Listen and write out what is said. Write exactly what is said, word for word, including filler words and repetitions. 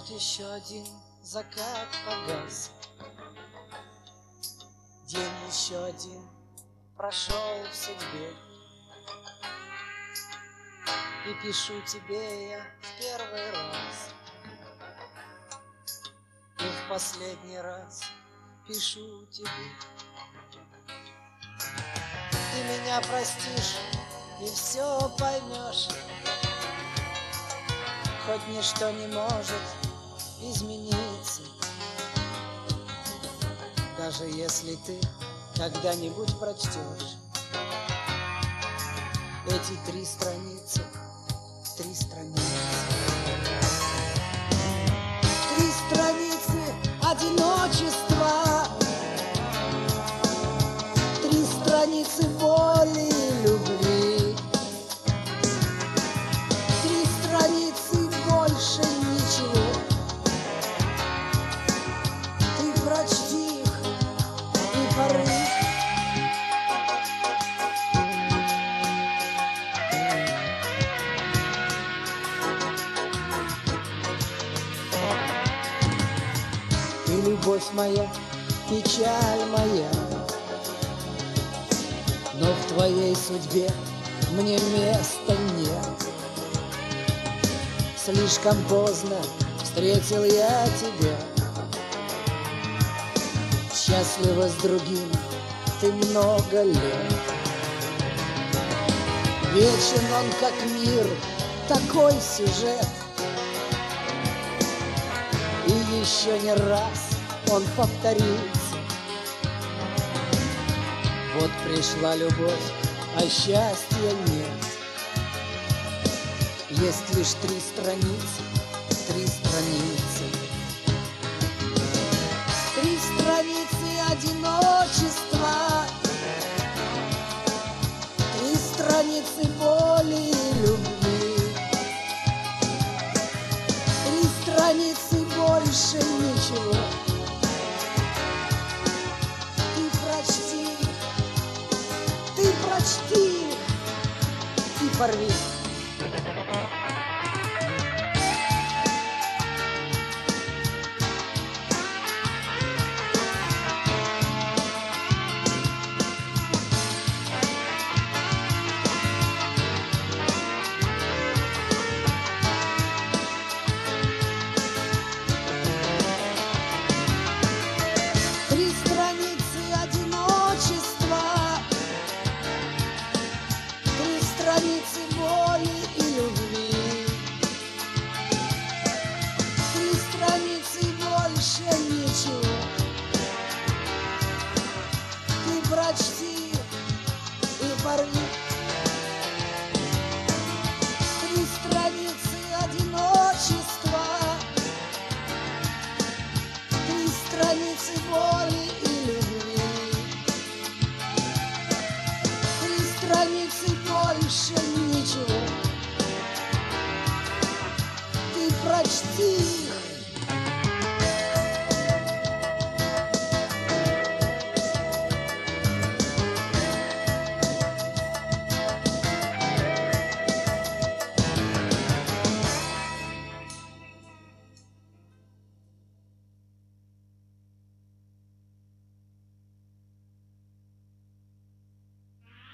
Вот еще один закат погас, день еще один прошел в судьбе. И пишу тебе я в первый раз, и в последний раз пишу тебе. Ты меня простишь и все поймешь, хоть ничто не может измениться. Даже если ты когда-нибудь прочтешь эти три страницы, три страницы, три страницы одиночества, три страницы боли и любви, три страницы больше ничего. Ты прочти их и порви. Ты любовь моя, печаль моя, но в твоей судьбе мне места нет. Слишком поздно встретил я тебя, счастлива с другим ты много лет. Вечен он как мир, такой сюжет, и еще не раз он повторится. Вот пришла любовь, а счастья нет. Есть лишь три страницы, три страницы, три страницы одиночества, три страницы боли и любви, три страницы больше ничего. Ты прочти, ты прочти и порви. Три страницы одиночества, три страницы боли и любви, три страницы больше ничего. Ты прочти и порви. Три страницы одиночества, три страницы боли и любви, три страницы больше ничего. Ты прочти